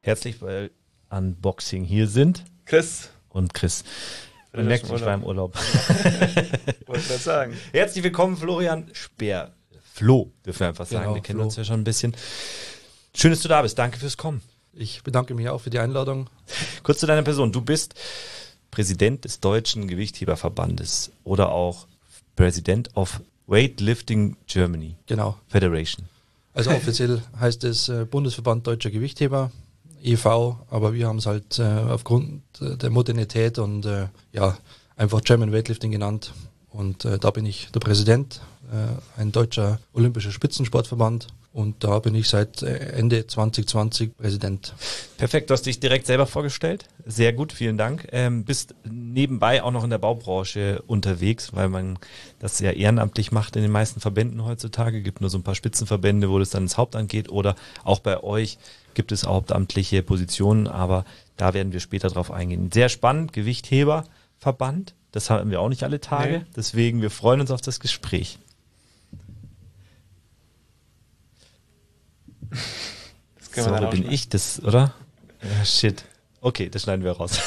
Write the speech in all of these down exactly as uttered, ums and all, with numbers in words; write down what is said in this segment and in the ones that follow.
Herzlich bei Unboxing. Hier sind Chris und Chris. Man merkt, ich war im Urlaub. Wollte gerade sagen. Herzlich willkommen, Florian Speer. Flo, dürfen wir einfach sagen. Genau, wir kennen Flo. uns ja schon ein bisschen. Schön, dass du da bist. Danke fürs Kommen. Ich bedanke mich auch für die Einladung. Kurz zu deiner Person. Du bist Präsident des Deutschen Gewichtheberverbandes oder auch President of Weightlifting Germany Genau. Federation. Also offiziell heißt es äh, Bundesverband Deutscher Gewichtheber, E V, aber wir haben es halt äh, aufgrund äh, der Modernität und äh, ja einfach German Weightlifting genannt. Und äh, da bin ich der Präsident, äh, ein deutscher olympischer Spitzensportverband. Und da bin ich seit Ende zwanzig zwanzig Präsident. Perfekt, du hast dich direkt selber vorgestellt. Sehr gut, vielen Dank. Ähm, bist nebenbei auch noch in der Baubranche unterwegs, weil man das ja ehrenamtlich macht in den meisten Verbänden heutzutage. Gibt nur so ein paar Spitzenverbände, wo das dann ins Hauptamt geht. Oder auch bei euch gibt es hauptamtliche Positionen, aber da werden wir später drauf eingehen. Sehr spannend, Gewichtheberverband. Das haben wir auch nicht alle Tage. Nee. Deswegen, wir freuen uns auf das Gespräch. So, da bin ich das, oder? Ja, shit. Okay, das schneiden wir raus.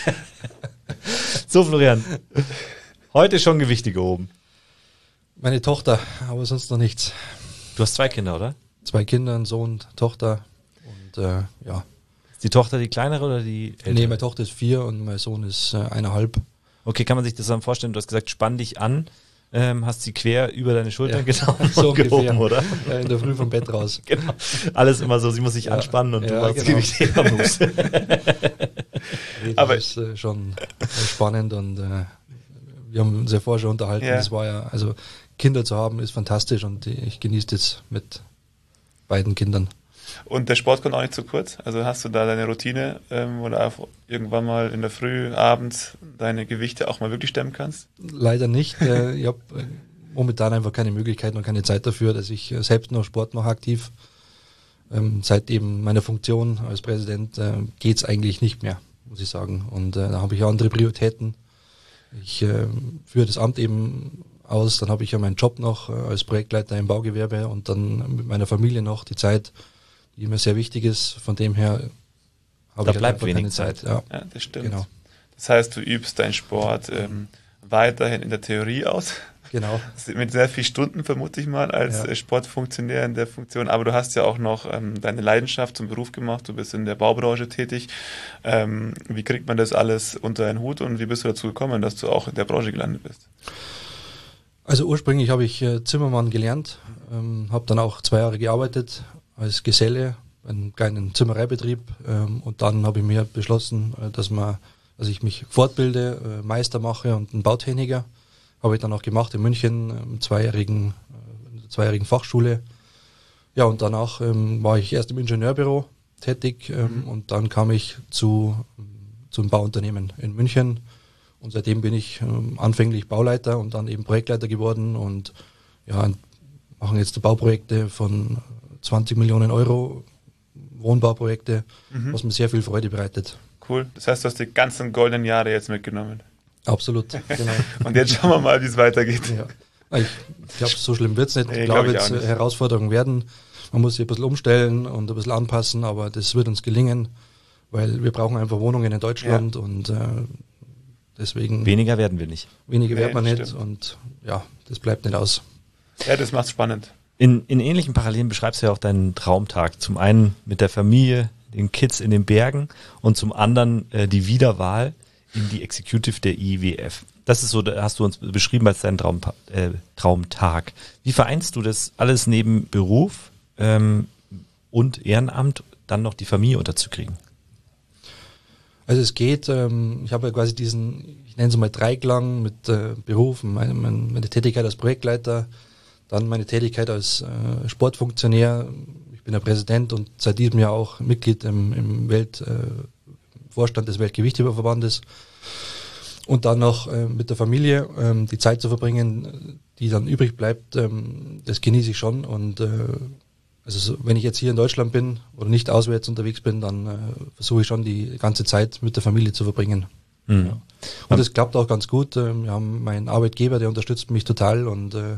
So, Florian. Heute schon Gewichte gehoben. Meine Tochter, aber sonst noch nichts. Du hast zwei Kinder, oder? Zwei Kinder, ein Sohn, Tochter und äh, ja. Ist die Tochter die kleinere oder die ältere? Nee, meine Tochter ist vier und mein Sohn ist äh, eineinhalb. Okay, kann man sich das dann vorstellen? Du hast gesagt, spann dich an. Ähm, hast sie quer über deine Schultern ja, genau so gehoben, oder? Ja, in der Früh vom Bett raus. Genau. Alles immer so, sie muss sich ja, anspannen und ja, du machst genau. Gewichtheber-Moves. Nee, aber das ist äh, schon äh, spannend und äh, wir haben uns ja vorher schon unterhalten. Ja. Das war ja, also Kinder zu haben ist fantastisch und ich genieße das mit beiden Kindern. Und der Sport kommt auch nicht zu kurz? Also hast du da deine Routine, ähm, wo du auch irgendwann mal in der Früh, abends deine Gewichte auch mal wirklich stemmen kannst? Leider nicht. Äh, ich habe äh, momentan einfach keine Möglichkeit und keine Zeit dafür, dass ich äh, selbst noch Sport mache aktiv. Ähm, seit eben meiner Funktion als Präsident äh, geht es eigentlich nicht mehr, muss ich sagen. Und äh, da habe ich auch andere Prioritäten. Ich äh, führe das Amt eben aus, dann habe ich ja meinen Job noch äh, als Projektleiter im Baugewerbe und dann mit meiner Familie noch die Zeit, die mir sehr wichtig ist. Von dem her habe ich bleibt halt wenig keine Zeit. Zeit. Ja. Ja, das stimmt. Genau. Das heißt, du übst deinen Sport ähm, weiterhin in der Theorie aus. Genau. Mit sehr vielen Stunden, vermute ich mal, als Ja. Sportfunktionär in der Funktion. Aber du hast ja auch noch ähm, deine Leidenschaft zum Beruf gemacht. Du bist in der Baubranche tätig. Ähm, wie kriegt man das alles unter einen Hut und wie bist du dazu gekommen, dass du auch in der Branche gelandet bist? Also ursprünglich habe ich äh, Zimmermann gelernt, ähm, habe dann auch zwei Jahre gearbeitet als Geselle, einen kleinen Zimmereibetrieb ähm, und dann habe ich mir beschlossen, äh, dass, man, dass ich mich fortbilde, äh, Meister mache und einen Bautechniker. Habe ich dann auch gemacht in München, äh, im zweijährigen, äh, in der zweijährigen Fachschule. Ja, und danach ähm, war ich erst im Ingenieurbüro tätig ähm, Mhm. und dann kam ich zu, zum Bauunternehmen in München. Und seitdem bin ich ähm, anfänglich Bauleiter und dann eben Projektleiter geworden und ja, machen jetzt Bauprojekte von zwanzig Millionen Euro, Wohnbauprojekte, Mhm. was mir sehr viel Freude bereitet. Cool. Das heißt, du hast die ganzen goldenen Jahre jetzt mitgenommen. Absolut, genau. Und jetzt schauen wir mal, wie es weitergeht. Ja. Ich glaube, so schlimm wird es nicht. Nee, Ich glaub glaube, ich auch jetzt nicht. Herausforderungen werden. Man muss sich ein bisschen umstellen und ein bisschen anpassen, aber das wird uns gelingen, weil wir brauchen einfach Wohnungen in Deutschland Ja. und äh, deswegen Weniger werden wir nicht. weniger Nee, wird man das nicht stimmt. und ja, das bleibt nicht aus. Ja, das macht's spannend. In, in ähnlichen Parallelen beschreibst du ja auch deinen Traumtag. Zum einen mit der Familie, den Kids in den Bergen und zum anderen äh, die Wiederwahl in die Executive der I W F. Das ist so, da hast du uns beschrieben als deinen Traum, äh, Traumtag. Wie vereinst du das alles neben Beruf ähm, und Ehrenamt, dann noch die Familie unterzukriegen? Also es geht, ähm, ich habe ja quasi diesen, ich nenne es mal Dreiklang mit äh, Beruf, meine, meine Tätigkeit als Projektleiter, dann meine Tätigkeit als äh, Sportfunktionär. Ich bin ja Präsident und seit diesem Jahr auch Mitglied im, im Welt, äh, Vorstand des Weltgewichtheberverbandes. Und dann noch äh, mit der Familie ähm, die Zeit zu verbringen, die dann übrig bleibt, ähm, das genieße ich schon. Und äh, also so, wenn ich jetzt hier in Deutschland bin oder nicht auswärts unterwegs bin, dann äh, versuche ich schon die ganze Zeit mit der Familie zu verbringen. Mhm. Ja. Und das klappt auch ganz gut. Ähm, wir haben meinen Arbeitgeber, der unterstützt mich total und äh,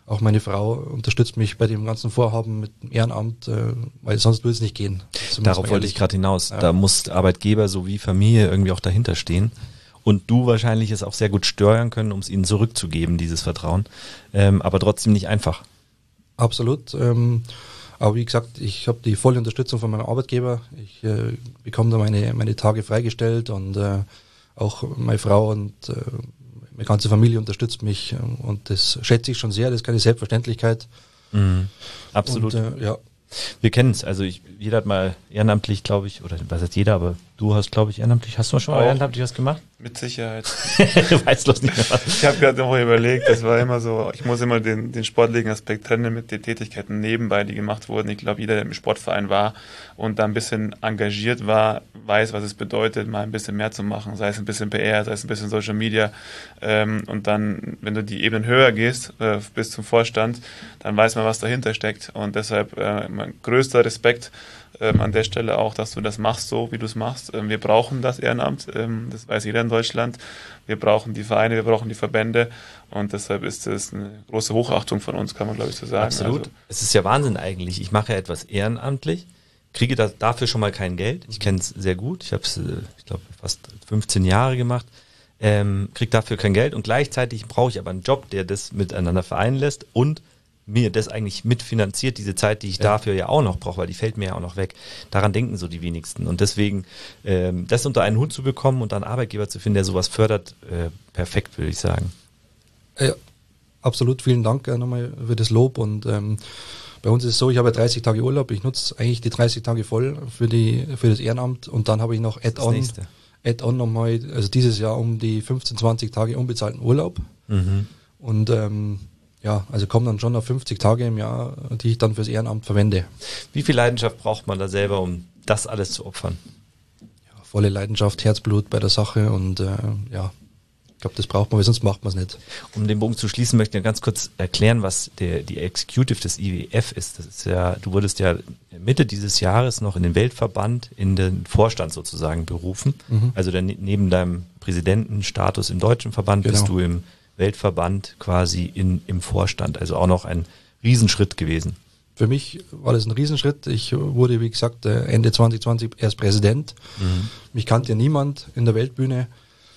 auch meine Frau unterstützt mich bei dem ganzen Vorhaben mit dem Ehrenamt, äh, weil sonst würde es nicht gehen. Darauf wollte ich gerade hinaus. Ja. Da muss Arbeitgeber sowie Familie irgendwie auch dahinter stehen. Und du wahrscheinlich es auch sehr gut steuern können, um es ihnen zurückzugeben, dieses Vertrauen. Ähm, aber trotzdem nicht einfach. Absolut. Ähm, aber wie gesagt, ich habe die volle Unterstützung von meinem Arbeitgeber. Ich äh, bekomme da meine, meine Tage freigestellt und äh, auch meine Frau und äh, meine ganze Familie unterstützt mich. Und das schätze ich schon sehr. Das ist keine Selbstverständlichkeit. Mhm. Absolut. Und, äh, ja. Wir kennen es, also ich, jeder hat mal ehrenamtlich, glaube ich, oder was heißt jeder, aber du hast, glaube ich, ehrenamtlich, hast du schon mal Auch. ehrenamtlich was gemacht? Mit Sicherheit. Du weißt bloß nicht mehr was. Ich habe gerade noch überlegt, das war immer so, ich muss immer den, den sportlichen Aspekt trennen mit den Tätigkeiten nebenbei, die gemacht wurden. Ich glaube, jeder, der im Sportverein war und da ein bisschen engagiert war, weiß, was es bedeutet, mal ein bisschen mehr zu machen, sei es ein bisschen P R, sei es ein bisschen Social Media. Ähm, und dann, wenn du die Ebenen höher gehst, äh, bis zum Vorstand, dann weiß man, was dahinter steckt. Und deshalb äh, mein größter Respekt Ähm, an der Stelle auch, dass du das machst, so wie du es machst. Ähm, wir brauchen das Ehrenamt, ähm, das weiß jeder in Deutschland. Wir brauchen die Vereine, wir brauchen die Verbände und deshalb ist es eine große Hochachtung von uns, kann man glaube ich so sagen. Absolut. Also, es ist ja Wahnsinn eigentlich. Ich mache ja etwas ehrenamtlich, kriege da, dafür schon mal kein Geld. Ich kenne es sehr gut. Ich habe es, ich glaube, fast fünfzehn Jahre gemacht. Ähm, kriege dafür kein Geld und gleichzeitig brauche ich aber einen Job, der das miteinander vereinen lässt und mir das eigentlich mitfinanziert, diese Zeit, die ich ja. dafür ja auch noch brauche, weil die fällt mir ja auch noch weg. Daran denken so die wenigsten. Und deswegen, ähm, das unter einen Hut zu bekommen und dann Arbeitgeber zu finden, der sowas fördert, äh, perfekt, würde ich sagen. Ja, absolut. Vielen Dank äh, nochmal für das Lob. Und ähm, bei uns ist es so, ich habe dreißig Tage Urlaub. Ich nutze eigentlich die dreißig Tage voll für die für das Ehrenamt und dann habe ich noch Add-on, Add-on nochmal, also dieses Jahr um die fünfzehn, zwanzig Tage unbezahlten Urlaub. Mhm. Und ähm, ja, also kommen dann schon auf fünfzig Tage im Jahr, die ich dann fürs Ehrenamt verwende. Wie viel Leidenschaft braucht man da selber, um das alles zu opfern? Ja, volle Leidenschaft, Herzblut bei der Sache und äh, ja, ich glaube, das braucht man, weil sonst macht man es nicht. Um den Bogen zu schließen, möchte ich ganz kurz erklären, was der, die Executive des I W F ist. Das ist ja, du wurdest ja Mitte dieses Jahres noch in den Weltverband, in den Vorstand sozusagen berufen. Mhm. Also dann, neben deinem Präsidentenstatus im deutschen Verband genau. bist du im Weltverband quasi in, im Vorstand, also auch noch ein Riesenschritt gewesen. Für mich war das ein Riesenschritt. Ich wurde, wie gesagt, Ende zwanzig zwanzig erst Präsident. Mhm. Mich kannte ja niemand in der Weltbühne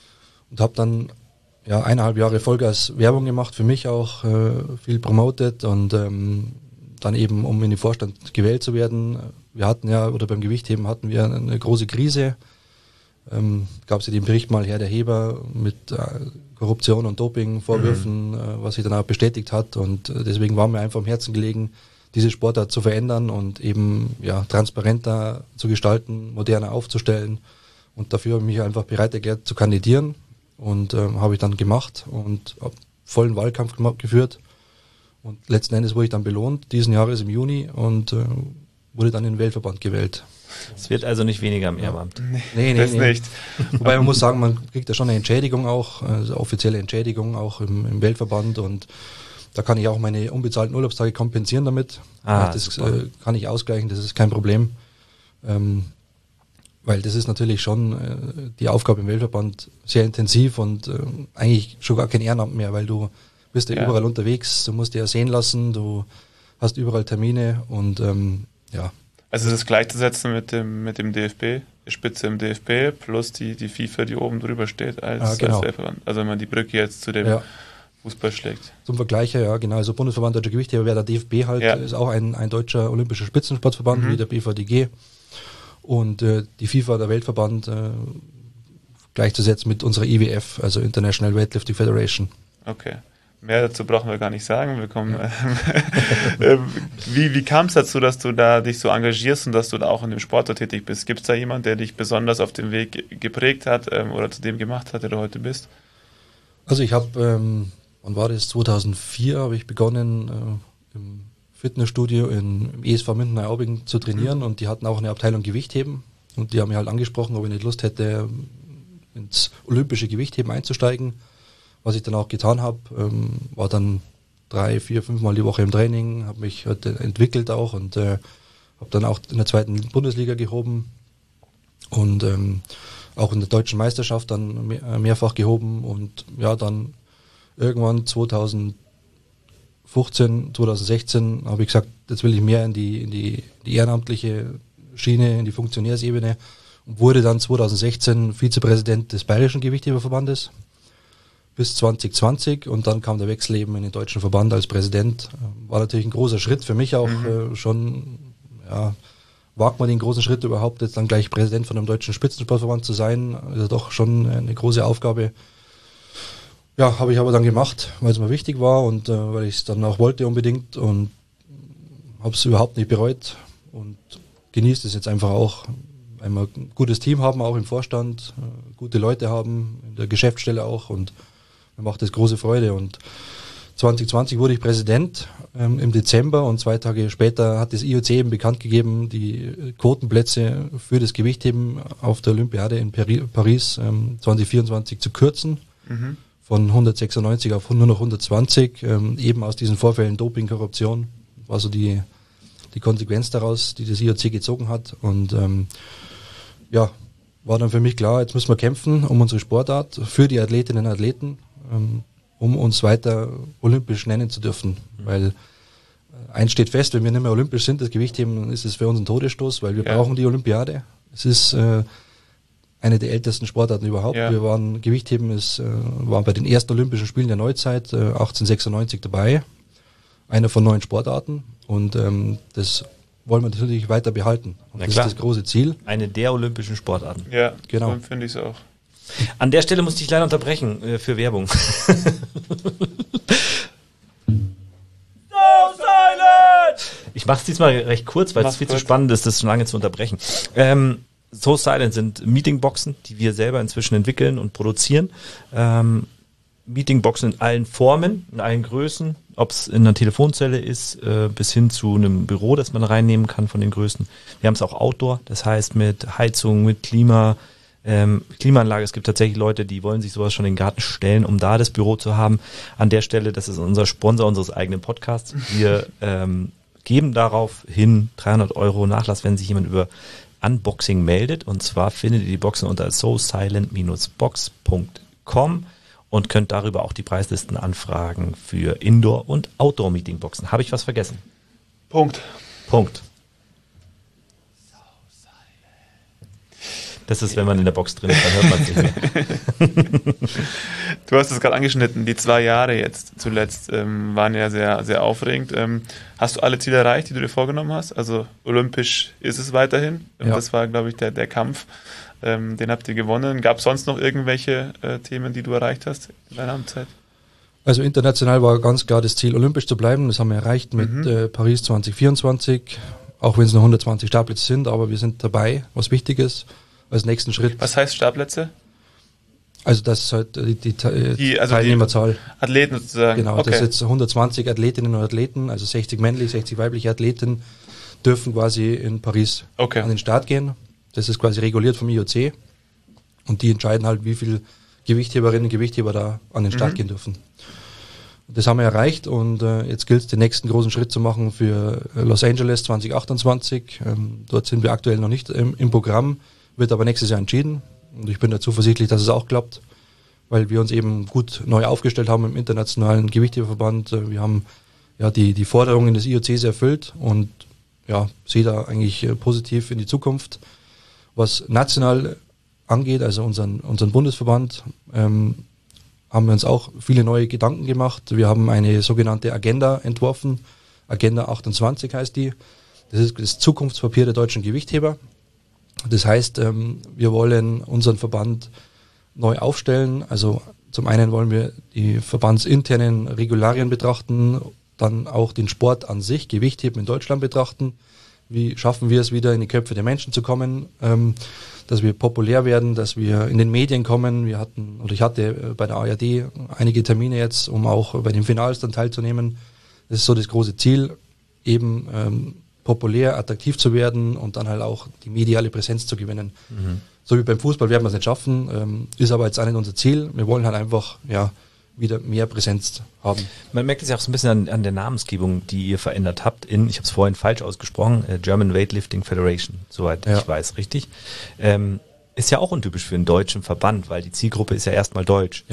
und habe dann ja eineinhalb Jahre Vollgas Werbung gemacht, für mich auch äh, viel promotet und ähm, dann eben, um in den Vorstand gewählt zu werden. Wir hatten ja, oder beim Gewichtheben hatten wir eine große Krise. Ähm, gab es ja den Bericht mal Herr der Heber mit äh, Korruption und Dopingvorwürfen, mhm. äh, was sich dann auch bestätigt hat und äh, deswegen war mir einfach am Herzen gelegen, diese Sportart zu verändern und eben ja transparenter zu gestalten, moderner aufzustellen und dafür habe ich mich einfach bereit erklärt zu kandidieren und ähm, habe ich dann gemacht und habe vollen Wahlkampf gemacht, geführt und letzten Endes wurde ich dann belohnt, diesen Jahres im Juni und äh, wurde dann in den Weltverband gewählt. Es wird also nicht weniger im Ehrenamt. Nee, nee, nee, das nee. nicht. Wobei man muss sagen, man kriegt ja schon eine Entschädigung auch, also offizielle Entschädigung auch im, im Weltverband und da kann ich auch meine unbezahlten Urlaubstage kompensieren damit. Ah, das äh, kann ich ausgleichen, das ist kein Problem. Ähm, weil das ist natürlich schon äh, die Aufgabe im Weltverband sehr intensiv und äh, eigentlich schon gar kein Ehrenamt mehr, weil du bist ja, ja überall unterwegs, du musst dich ja sehen lassen, du hast überall Termine und ähm, ja. Also es ist gleichzusetzen mit dem mit dem D F B, die Spitze im D F B plus die die FIFA, die oben drüber steht als, ah, genau. als Weltverband. Also wenn man die Brücke jetzt zu dem ja. Fußball schlägt. Zum Vergleich, ja genau. Also Bundesverband Deutscher Gewichtheber wäre der D F B halt, ja. ist auch ein, ein deutscher olympischer Spitzensportverband mhm. wie der B V D G. Und äh, die FIFA, der Weltverband, äh, gleichzusetzen mit unserer I W F, also International Weightlifting Federation. Okay. Mehr dazu brauchen wir gar nicht sagen. Wir kommen, äh, wie wie kam es dazu, dass du da dich so engagierst und dass du da auch in dem Sport tätig bist? Gibt es da jemanden, der dich besonders auf dem Weg geprägt hat ähm, oder zu dem gemacht hat, der du heute bist? Also ich habe, ähm, wann war das? zweitausendvier habe ich begonnen äh, im Fitnessstudio in, im E S V Minden-Aubing zu trainieren mhm. und die hatten auch eine Abteilung Gewichtheben und die haben mich halt angesprochen, ob ich nicht Lust hätte, ins olympische Gewichtheben einzusteigen. Was ich dann auch getan habe, ähm, war dann drei, vier, fünf Mal die Woche im Training, habe mich halt entwickelt auch und äh, habe dann auch in der zweiten Bundesliga gehoben und ähm, auch in der deutschen Meisterschaft dann mehr, mehrfach gehoben und ja, dann irgendwann zweitausendfünf fünfzehn, zwanzig sechzehn habe ich gesagt, jetzt will ich mehr in die, in die, die ehrenamtliche Schiene, in die Funktionärsebene und wurde dann zwanzig sechzehn Vizepräsident des Bayerischen Gewichtheberverbandes bis zwanzig zwanzig und dann kam der Wechsel eben in den deutschen Verband als Präsident. War natürlich ein großer Schritt für mich auch, mhm. äh, schon, ja, wagt man den großen Schritt überhaupt, jetzt dann gleich Präsident von einem deutschen Spitzensportverband zu sein, ist doch schon eine große Aufgabe. Ja, habe ich aber dann gemacht, weil es mir wichtig war und äh, weil ich es dann auch wollte unbedingt und habe es überhaupt nicht bereut und genießt es jetzt einfach auch, weil wir ein gutes Team haben, auch im Vorstand, äh, gute Leute haben, in der Geschäftsstelle auch und mir macht das große Freude und zwanzig zwanzig wurde ich Präsident ähm, im Dezember und zwei Tage später hat das I O C eben bekannt gegeben, die Quotenplätze für das Gewichtheben auf der Olympiade in Pari- Paris ähm, zwanzig vierundzwanzig zu kürzen, mhm. von hundertsechsundneunzig auf nur noch hundertzwanzig, ähm, eben aus diesen Vorfällen Doping, Korruption, war so die, die Konsequenz daraus, die das I O C gezogen hat und ähm, ja, war dann für mich klar, jetzt müssen wir kämpfen um unsere Sportart, für die Athletinnen und Athleten, ähm, um uns weiter olympisch nennen zu dürfen, weil äh, eins steht fest, wenn wir nicht mehr olympisch sind, das Gewichtheben, dann ist es für uns ein Todesstoß, weil wir ja. brauchen die Olympiade. Es ist äh, eine der ältesten Sportarten überhaupt. Ja. Wir waren, Gewichtheben ist, äh, waren bei den ersten Olympischen Spielen der Neuzeit äh, achtzehnhundertsechsundneunzig dabei, einer von neun Sportarten und ähm, das wollen wir natürlich weiter behalten. Und das klar. ist das große Ziel. Eine der olympischen Sportarten. Ja, genau. So finde ich es auch. An der Stelle musste ich leider unterbrechen äh, für Werbung. So Silent! Ich mache es diesmal recht kurz, weil es viel kurz. zu spannend ist, das schon lange zu unterbrechen. Ähm, So Silent sind Meetingboxen, die wir selber inzwischen entwickeln und produzieren. Ähm, Meetingboxen in allen Formen, in allen Größen, ob es in einer Telefonzelle ist, äh, bis hin zu einem Büro, das man reinnehmen kann von den Größen. Wir haben es auch Outdoor, das heißt mit Heizung, mit Klima, ähm, Klimaanlage. Es gibt tatsächlich Leute, die wollen sich sowas schon in den Garten stellen, um da das Büro zu haben. An der Stelle, das ist unser Sponsor unseres eigenen Podcasts. Wir ähm, geben darauf hin dreihundert Euro Nachlass, wenn sich jemand über Unboxing meldet. Und zwar findet ihr die Boxen unter so silent dash box punkt com und könnt darüber auch die Preislisten anfragen für Indoor- und Outdoor-Meeting-Boxen. Habe ich was vergessen? Punkt. Punkt. Das ist, wenn man in der Box drin ist, dann hört man es nicht mehr. Du hast es gerade angeschnitten, die zwei Jahre jetzt zuletzt ähm, waren ja sehr, sehr aufregend. Ähm, hast du alle Ziele erreicht, die du dir vorgenommen hast? Also olympisch ist es weiterhin. Ja. Das war, glaube ich, der, der Kampf. Ähm, den habt ihr gewonnen. Gab es sonst noch irgendwelche äh, Themen, die du erreicht hast in deiner Amtszeit? Also international war ganz klar das Ziel, olympisch zu bleiben. Das haben wir erreicht mit mhm. äh, Paris zwanzig vierundzwanzig, auch wenn es nur hundertzwanzig Startplätze sind, aber wir sind dabei, was wichtig ist. Als nächsten Schritt. Was heißt Startplätze? Also das ist halt die, die, die also Teilnehmerzahl. Die Athleten sozusagen. Genau, okay. Das ist jetzt hundertzwanzig Athletinnen und Athleten, also sechzig männlich, sechzig weibliche Athleten dürfen quasi in Paris okay. an den Start gehen. Das ist quasi reguliert vom I O C und die entscheiden halt, wie viele Gewichtheberinnen und Gewichtheber da an den Start mhm. gehen dürfen. Das haben wir erreicht und äh, jetzt gilt es, den nächsten großen Schritt zu machen für Los Angeles zwanzig achtundzwanzig. Ähm, dort sind wir aktuell noch nicht ähm, im Programm. Wird aber nächstes Jahr entschieden und ich bin da zuversichtlich, dass es auch klappt, weil wir uns eben gut neu aufgestellt haben im internationalen Gewichtheberverband. Wir haben ja die, die Forderungen des I O Cs erfüllt und ja, sehe da eigentlich positiv in die Zukunft. Was national angeht, also unseren, unseren Bundesverband, ähm, haben wir uns auch viele neue Gedanken gemacht. Wir haben eine sogenannte Agenda entworfen. Agenda achtundzwanzig heißt die. Das ist das Zukunftspapier der deutschen Gewichtheber. Das heißt, wir wollen unseren Verband neu aufstellen. Also zum einen wollen wir die verbandsinternen Regularien betrachten, dann auch den Sport an sich, Gewichtheben in Deutschland betrachten. Wie schaffen wir es wieder in die Köpfe der Menschen zu kommen, dass wir populär werden, dass wir in den Medien kommen. Wir hatten, oder ich hatte bei der A R D einige Termine jetzt, um auch bei den Finals dann teilzunehmen. Das ist so das große Ziel, eben ähm, populär, attraktiv zu werden und dann halt auch die mediale Präsenz zu gewinnen. Mhm. So wie beim Fußball werden wir es nicht schaffen, ähm, ist aber jetzt auch nicht unser Ziel. Wir wollen halt einfach ja wieder mehr Präsenz haben. Man merkt es ja auch so ein bisschen an, an der Namensgebung, die ihr verändert habt in, ich habe es vorhin falsch ausgesprochen, äh, German Weightlifting Federation, soweit ja. ich weiß, richtig. Ähm, ist ja auch untypisch für einen deutschen Verband, weil die Zielgruppe ist ja erstmal deutsch. Ja.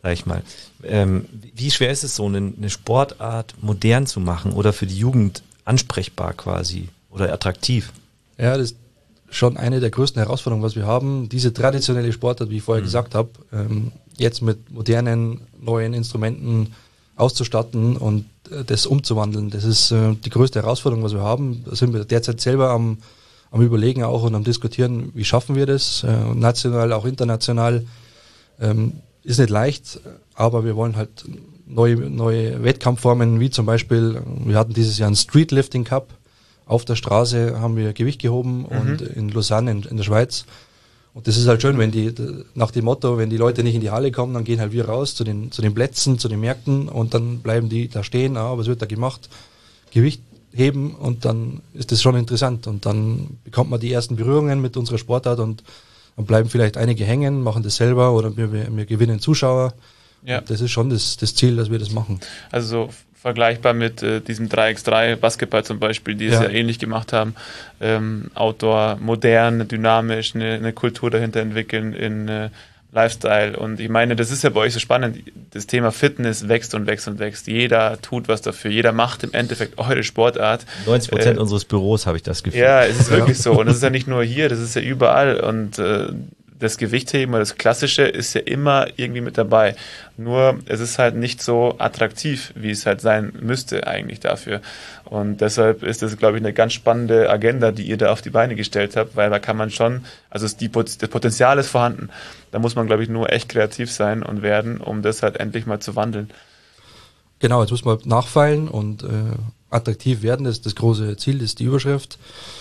sag ich mal. Ähm, wie schwer ist es so, eine, eine Sportart modern zu machen oder für die Jugend ansprechbar quasi oder attraktiv? Ja, das ist schon eine der größten Herausforderungen, was wir haben. Diese traditionelle Sportart, wie ich vorher mhm. gesagt habe, ähm, jetzt mit modernen, neuen Instrumenten auszustatten und äh, das umzuwandeln. Das ist äh, die größte Herausforderung, was wir haben. Da sind wir derzeit selber am, am Überlegen auch und am Diskutieren, wie schaffen wir das, äh, national, auch international. Ähm, ist nicht leicht, aber wir wollen halt neue, neue Wettkampfformen, wie zum Beispiel, wir hatten dieses Jahr einen Streetlifting Cup. Auf der Straße haben wir Gewicht gehoben mhm. und in Lausanne in, in der Schweiz. Und das ist halt schön, wenn die, nach dem Motto, wenn die Leute nicht in die Halle kommen, dann gehen halt wir raus zu den, zu den Plätzen, zu den Märkten und dann bleiben die da stehen, ah, was wird da gemacht? Gewicht heben und dann ist das schon interessant und dann bekommt man die ersten Berührungen mit unserer Sportart und dann bleiben vielleicht einige hängen, machen das selber oder wir, wir gewinnen Zuschauer. Ja. Das ist schon das, das Ziel, dass wir das machen. Also so vergleichbar mit äh, diesem drei gegen drei Basketball zum Beispiel, die es ja, ja ähnlich gemacht haben. Ähm, Outdoor, modern, dynamisch, eine, eine Kultur dahinter entwickeln in äh, Lifestyle. Und ich meine, das ist ja bei euch so spannend. Das Thema Fitness wächst und wächst und wächst. Jeder tut was dafür. Jeder macht im Endeffekt eure Sportart. neunzig Prozent äh, unseres Büros habe ich das Gefühl. Ja, es ist wirklich so. Und es ist ja nicht nur hier, das ist ja überall. Und äh, das Gewichtheben oder das Klassische ist ja immer irgendwie mit dabei. Nur es ist halt nicht so attraktiv, wie es halt sein müsste eigentlich dafür. Und deshalb ist das, glaube ich, eine ganz spannende Agenda, die ihr da auf die Beine gestellt habt, weil da kann man schon, also die, das Potenzial ist vorhanden. Da muss man, glaube ich, nur echt kreativ sein und werden, um das halt endlich mal zu wandeln. Genau, jetzt muss man nachfeilen und äh, attraktiv werden, das ist das große Ziel, das ist die Überschrift.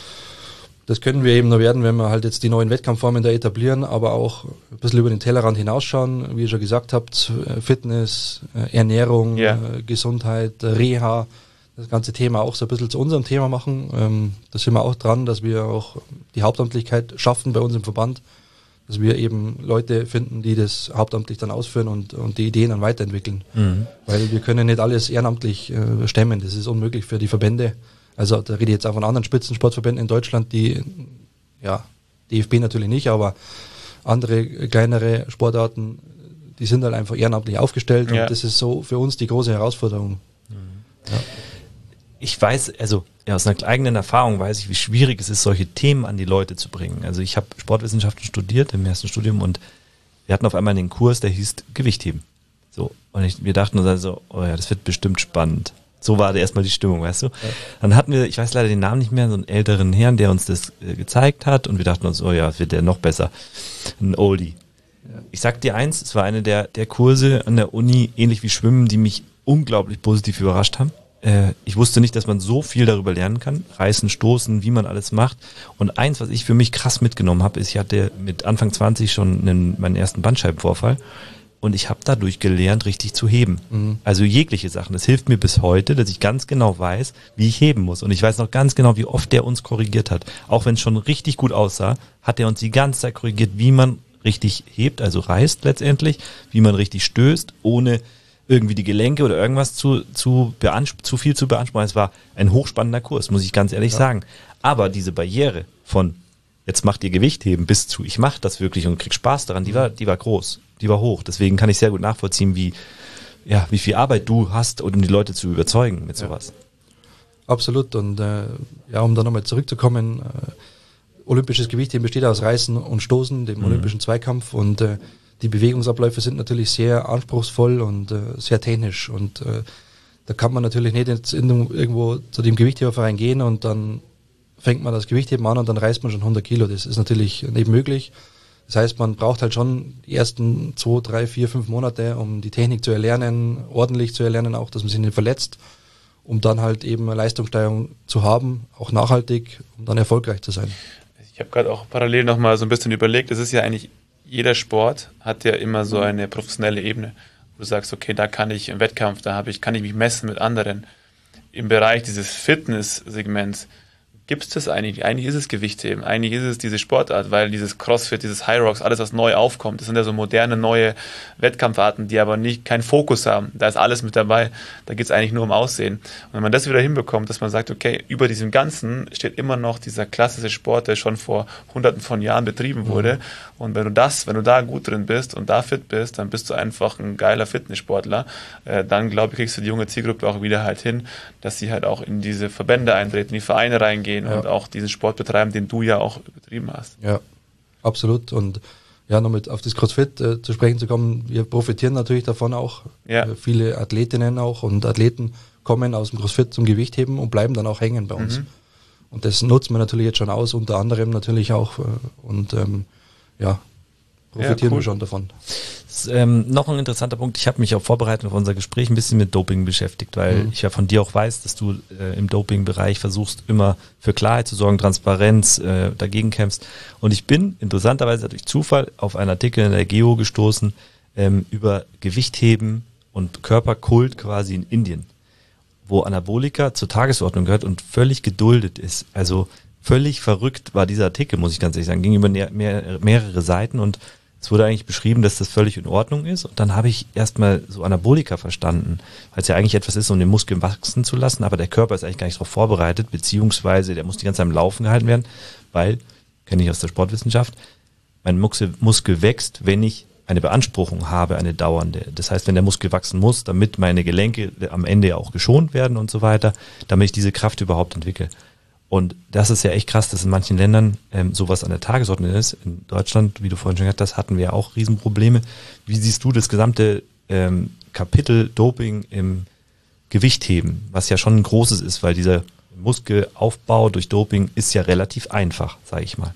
Das können wir eben nur werden, wenn wir halt jetzt die neuen Wettkampfformen da etablieren, aber auch ein bisschen über den Tellerrand hinausschauen, wie ihr schon gesagt habt, Fitness, Ernährung, yeah. Gesundheit, Reha, das ganze Thema auch so ein bisschen zu unserem Thema machen. Da sind wir auch dran, dass wir auch die Hauptamtlichkeit schaffen bei uns im Verband, dass wir eben Leute finden, die das hauptamtlich dann ausführen und, und die Ideen dann weiterentwickeln. Mhm. Weil wir können nicht alles ehrenamtlich äh, stemmen, das ist unmöglich für die Verbände. Also da rede ich jetzt auch von anderen Spitzensportverbänden in Deutschland, die, ja, D F B natürlich nicht, aber andere kleinere Sportarten, die sind halt einfach ehrenamtlich aufgestellt ja. und das ist so für uns die große Herausforderung. Mhm. Ja. Ich weiß, also ja, aus einer eigenen Erfahrung weiß ich, wie schwierig es ist, solche Themen an die Leute zu bringen. Also ich habe Sportwissenschaften studiert im ersten Studium und wir hatten auf einmal einen Kurs, der hieß Gewichtheben. So, und ich, wir dachten uns also, oh ja, das wird bestimmt spannend. So war erstmal die Stimmung, weißt du. Ja. Dann hatten wir, ich weiß leider den Namen nicht mehr, so einen älteren Herrn, der uns das äh, gezeigt hat und wir dachten uns, oh ja, wird der noch besser. Ein Oldie. Ja. Ich sag dir eins, es war eine der, der Kurse an der Uni, ähnlich wie Schwimmen, die mich unglaublich positiv überrascht haben. Äh, ich wusste nicht, dass man so viel darüber lernen kann. Reißen, Stoßen, wie man alles macht. Und eins, was ich für mich krass mitgenommen habe, ist, ich hatte mit Anfang zwanzig schon einen, meinen ersten Bandscheibenvorfall. Und ich habe dadurch gelernt, richtig zu heben. Mhm. Also jegliche Sachen. Das hilft mir bis heute, dass ich ganz genau weiß, wie ich heben muss. Und ich weiß noch ganz genau, wie oft der uns korrigiert hat. Auch wenn es schon richtig gut aussah, hat er uns die ganze Zeit korrigiert, wie man richtig hebt, also reißt letztendlich, wie man richtig stößt, ohne irgendwie die Gelenke oder irgendwas zu, zu, beanspr- zu viel zu beanspruchen. Es war ein hochspannender Kurs, muss ich ganz ehrlich ja. sagen. Aber diese Barriere von jetzt macht ihr Gewichtheben bis zu ich mach das wirklich und krieg Spaß daran, die war, die war groß. Die war hoch. Deswegen kann ich sehr gut nachvollziehen, wie, ja, wie viel Arbeit du hast, um die Leute zu überzeugen mit sowas. Ja. Absolut. Und äh, ja, um da nochmal zurückzukommen, äh, olympisches Gewichtheben besteht aus Reißen und Stoßen, dem mhm. olympischen Zweikampf. Und äh, die Bewegungsabläufe sind natürlich sehr anspruchsvoll und äh, sehr technisch. Und äh, da kann man natürlich nicht jetzt in, irgendwo zu dem Gewichtheberverein gehen und dann fängt man das Gewichtheben an und dann reißt man schon hundert Kilo. Das ist natürlich nicht möglich. Das heißt, man braucht halt schon die ersten zwei, drei, vier, fünf Monate, um die Technik zu erlernen, ordentlich zu erlernen, auch, dass man sich nicht verletzt, um dann halt eben eine Leistungssteigerung zu haben, auch nachhaltig, um dann erfolgreich zu sein. Ich habe gerade auch parallel nochmal so ein bisschen überlegt, es ist ja eigentlich, jeder Sport hat ja immer so eine professionelle Ebene, wo du sagst, okay, da kann ich im Wettkampf, da habe ich, kann ich mich messen mit anderen. Im Bereich dieses Fitness-Segments gibt es das eigentlich? Eigentlich ist es Gewichtheben, eigentlich ist es diese Sportart, weil dieses Crossfit, dieses High Rocks, alles was neu aufkommt, das sind ja so moderne, neue Wettkampfarten, die aber nicht keinen Fokus haben. Da ist alles mit dabei, da geht es eigentlich nur um Aussehen. Und wenn man das wieder hinbekommt, dass man sagt, okay, über diesem Ganzen steht immer noch dieser klassische Sport, der schon vor hunderten von Jahren betrieben wurde. Mhm. Und wenn du das, wenn du da gut drin bist und da fit bist, dann bist du einfach ein geiler Fitnesssportler. Äh, dann, glaube ich, kriegst du die junge Zielgruppe auch wieder halt hin, dass sie halt auch in diese Verbände eintreten, in die Vereine reingehen, ja. Und auch diesen Sport betreiben, den du ja auch betrieben hast. Ja, absolut. Und ja, noch mit auf das CrossFit äh, zu sprechen zu kommen, wir profitieren natürlich davon auch. Ja. Äh, viele Athletinnen auch und Athleten kommen aus dem CrossFit zum Gewichtheben und bleiben dann auch hängen bei uns. Mhm. Und das nutzt man natürlich jetzt schon aus, unter anderem natürlich auch. Äh, und ähm, ja, profitieren ja, cool. wir schon davon. Das ist, ähm, noch ein interessanter Punkt. Ich habe mich auch vorbereitet auf unser Gespräch ein bisschen mit Doping beschäftigt, weil mhm. ich ja von dir auch weiß, dass du äh, im Doping-Bereich versuchst, immer für Klarheit zu sorgen, Transparenz, äh, dagegen kämpfst. Und ich bin interessanterweise durch Zufall auf einen Artikel in der Geo gestoßen ähm, über Gewichtheben und Körperkult quasi in Indien, wo Anabolika zur Tagesordnung gehört und völlig geduldet ist. Also völlig verrückt war dieser Artikel, muss ich ganz ehrlich sagen, ging über mehr, mehr, mehrere Seiten und es wurde eigentlich beschrieben, dass das völlig in Ordnung ist. Und dann habe ich erstmal so Anabolika verstanden, weil es ja eigentlich etwas ist, um den Muskeln wachsen zu lassen, aber der Körper ist eigentlich gar nicht darauf vorbereitet, beziehungsweise der muss die ganze Zeit am Laufen gehalten werden, weil, kenne ich aus der Sportwissenschaft, mein Muskel, Muskel wächst, wenn ich eine Beanspruchung habe, eine dauernde. Das heißt, wenn der Muskel wachsen muss, damit meine Gelenke am Ende ja auch geschont werden und so weiter, damit ich diese Kraft überhaupt entwickle. Und das ist ja echt krass, dass in manchen Ländern ähm, sowas an der Tagesordnung ist. In Deutschland, wie du vorhin schon gesagt hast, hatten wir auch Riesenprobleme. Wie siehst du das gesamte ähm, Kapitel Doping im Gewichtheben, was ja schon ein großes ist, weil dieser Muskelaufbau durch Doping ist ja relativ einfach, sage ich mal.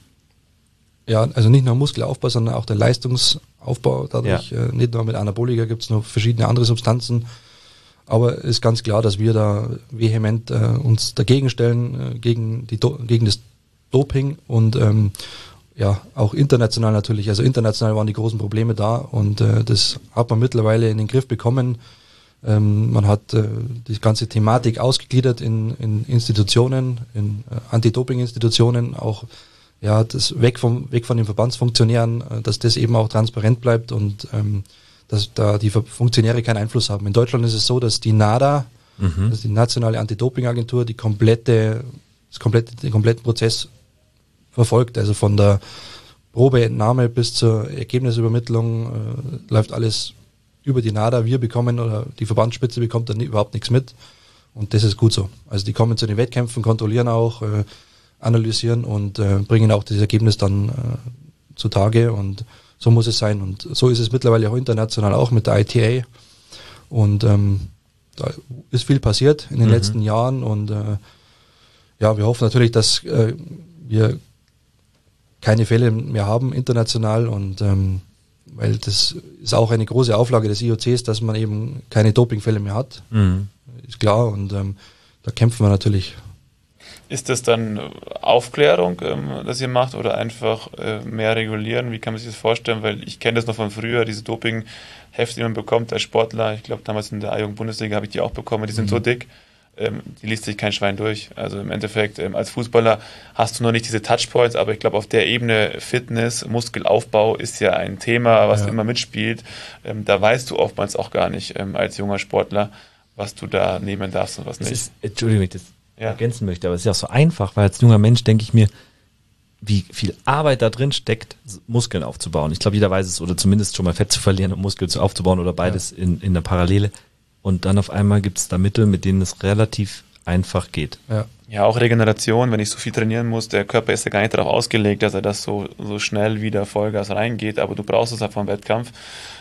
Ja, also nicht nur Muskelaufbau, sondern auch der Leistungsaufbau dadurch. Ja. Äh, nicht nur mit Anabolika, gibt es noch verschiedene andere Substanzen. Aber ist ganz klar, dass wir da vehement äh, uns dagegen stellen, äh, gegen, die Do- gegen das Doping und ähm, ja, auch international natürlich. Also international waren die großen Probleme da und äh, das hat man mittlerweile in den Griff bekommen. Ähm, man hat äh, die ganze Thematik ausgegliedert in, in Institutionen, in äh, Anti-Doping-Institutionen, auch ja, das weg vom weg von den Verbandsfunktionären, äh, dass das eben auch transparent bleibt und ähm, dass da die Funktionäre keinen Einfluss haben. In Deutschland ist es so, dass die NADA, mhm. das ist die nationale Anti-Doping-Agentur, die komplette, das komplette, den kompletten Prozess verfolgt. Also von der Probeentnahme bis zur Ergebnisübermittlung äh, läuft alles über die NADA. Wir bekommen oder die Verbandsspitze bekommt dann überhaupt nichts mit. Und das ist gut so. Also die kommen zu den Wettkämpfen, kontrollieren auch, äh, analysieren und äh, bringen auch das Ergebnis dann äh, zutage und so muss es sein. Und so ist es mittlerweile auch international auch mit der I T A. Und ähm, da ist viel passiert in den mhm. letzten Jahren. Und äh, ja, wir hoffen natürlich, dass äh, wir keine Fälle mehr haben international. Und ähm, weil das ist auch eine große Auflage des I O Cs, dass man eben keine Dopingfälle mehr hat. Mhm. Ist klar. Und ähm, da kämpfen wir natürlich. Ist das dann Aufklärung, ähm, das ihr macht, oder einfach äh, mehr regulieren? Wie kann man sich das vorstellen? Weil ich kenne das noch von früher, diese Dopinghefte, die man bekommt als Sportler. Ich glaube, damals in der A-Jugend-Bundesliga habe ich die auch bekommen. Die sind mhm. so dick, ähm, die liest sich kein Schwein durch. Also im Endeffekt, ähm, als Fußballer hast du noch nicht diese Touchpoints, aber ich glaube, auf der Ebene Fitness, Muskelaufbau ist ja ein Thema, was ja. immer mitspielt. Ähm, da weißt du oftmals auch gar nicht ähm, als junger Sportler, was du da nehmen darfst und was nicht. Das ist, Entschuldigung, das Ja. ergänzen möchte, aber es ist ja auch so einfach, weil als junger Mensch denke ich mir, wie viel Arbeit da drin steckt, Muskeln aufzubauen. Ich glaube, jeder weiß es, oder zumindest schon mal Fett zu verlieren und Muskeln zu aufzubauen oder beides ja. in, in der Parallele. Und dann auf einmal gibt es da Mittel, mit denen es relativ einfach geht. Ja. ja, auch Regeneration, wenn ich so viel trainieren muss, der Körper ist ja gar nicht darauf ausgelegt, dass er das so, so schnell wieder Vollgas reingeht, aber du brauchst es halt vom Wettkampf.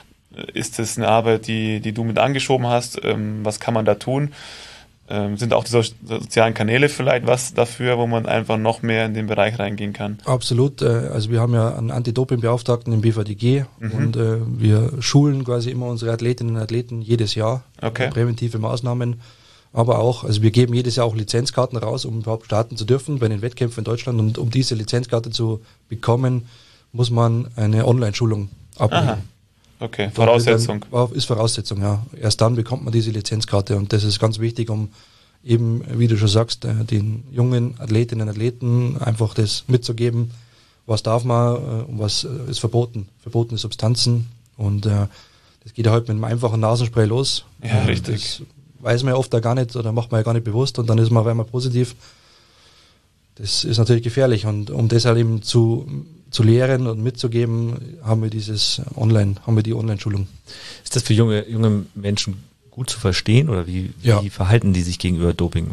Ist das eine Arbeit, die, die du mit angeschoben hast? Ähm, was kann man da tun? Ähm, sind auch die so- sozialen Kanäle vielleicht was dafür, wo man einfach noch mehr in den Bereich reingehen kann? Absolut. Äh, also wir haben ja einen Anti-Doping-Beauftragten im B V D G mhm. und äh, wir schulen quasi immer unsere Athletinnen und Athleten jedes Jahr. Okay. Präventive Maßnahmen. Aber auch, also wir geben jedes Jahr auch Lizenzkarten raus, um überhaupt starten zu dürfen bei den Wettkämpfen in Deutschland. Und um diese Lizenzkarte zu bekommen, muss man eine Online-Schulung ablegen. Aha. Okay, Voraussetzung. Dann, ist Voraussetzung, ja. Erst dann bekommt man diese Lizenzkarte und das ist ganz wichtig, um eben, wie du schon sagst, äh, den jungen Athletinnen und Athleten einfach das mitzugeben, was darf man äh, und was äh, ist verboten, verbotene Substanzen. Und äh, das geht ja halt mit einem einfachen Nasenspray los. Ja, äh, richtig. Das weiß man ja oft da gar nicht oder macht man ja gar nicht bewusst und dann ist man auf einmal positiv. Das ist natürlich gefährlich und um das halt eben zu, zu lehren und mitzugeben, haben wir dieses Online, haben wir die Online-Schulung. Ist das für junge, junge Menschen gut zu verstehen oder wie, wie Ja. verhalten die sich gegenüber Doping?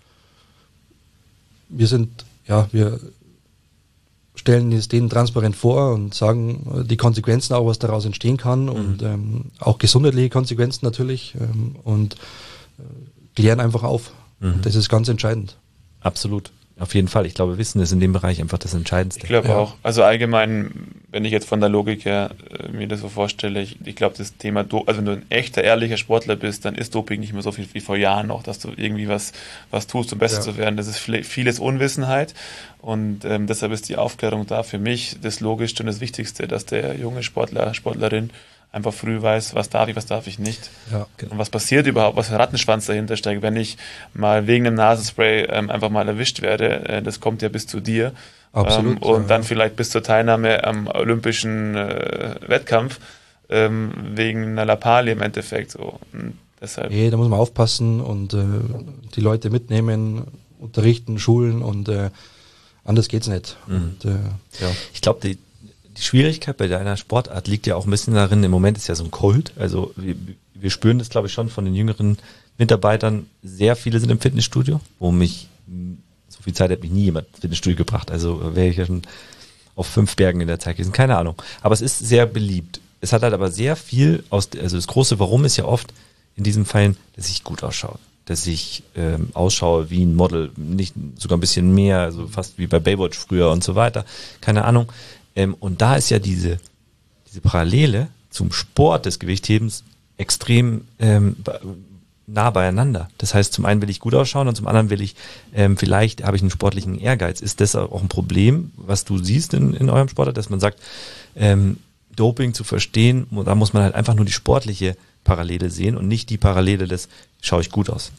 Wir sind, ja, wir stellen es denen transparent vor und sagen die Konsequenzen auch, was daraus entstehen kann und ähm, auch gesundheitliche Konsequenzen natürlich ähm, und äh, klären einfach auf. Mhm. Und das ist ganz entscheidend. Absolut. Auf jeden Fall. Ich glaube, Wissen ist in dem Bereich einfach das Entscheidendste. Ich glaube Ja. auch. Also allgemein, wenn ich jetzt von der Logik her äh, mir das so vorstelle, ich, ich glaube, das Thema, Do- also wenn du ein echter, ehrlicher Sportler bist, dann ist Doping nicht mehr so viel wie vor Jahren noch, dass du irgendwie was, was tust, um besser Ja. zu werden. Das ist viel- vieles Unwissenheit und ähm, deshalb ist die Aufklärung da für mich das Logischste und das Wichtigste, dass der junge Sportler, Sportlerin einfach früh weiß, was darf ich, was darf ich nicht. Ja. Und was passiert überhaupt, was für ein Rattenschwanz dahinter steckt, wenn ich mal wegen einem Nasenspray ähm, einfach mal erwischt werde, äh, das kommt ja bis zu dir. Absolut, Ähm, und ja, dann ja. vielleicht bis zur Teilnahme am olympischen äh, Wettkampf ähm, wegen einer Lappalie im Endeffekt. So. Und deshalb. Nee, da muss man aufpassen und äh, die Leute mitnehmen, unterrichten, schulen und äh, anders geht's nicht. Mhm. Und, äh, ja. Ich glaube, die, die Schwierigkeit bei deiner Sportart liegt ja auch ein bisschen darin, im Moment ist ja so ein Cold, also wir, wir spüren das, glaube ich, schon von den jüngeren Mitarbeitern, sehr viele sind im Fitnessstudio, wo mich, so viel Zeit hat mich nie jemand ins Fitnessstudio gebracht, also wäre ich ja schon auf fünf Bergen in der Zeit gewesen, keine Ahnung, aber es ist sehr beliebt. Es hat halt aber sehr viel aus, also das große Warum ist ja oft in diesen Fällen, dass ich gut ausschaue, dass ich ähm, ausschaue wie ein Model, nicht sogar ein bisschen mehr, also fast wie bei Baywatch früher und so weiter, keine Ahnung. Ähm, und da ist ja diese, diese Parallele zum Sport des Gewichthebens extrem ähm, be- nah beieinander. Das heißt, zum einen will ich gut ausschauen und zum anderen will ich, ähm, vielleicht habe ich einen sportlichen Ehrgeiz. Ist das auch ein Problem, was du siehst in, in eurem Sport, dass man sagt, ähm, Doping zu verstehen, da muss man halt einfach nur die sportliche Parallele sehen und nicht die Parallele des, schaue ich gut aus.